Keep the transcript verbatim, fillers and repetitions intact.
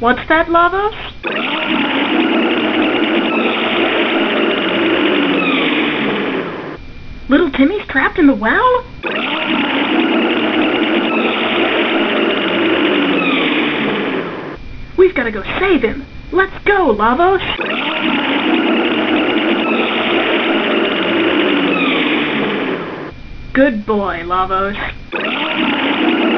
What's that, Lavos? Little Timmy's trapped in the well? We've got to go save him. Let's go, Lavos. Good boy, Lavos.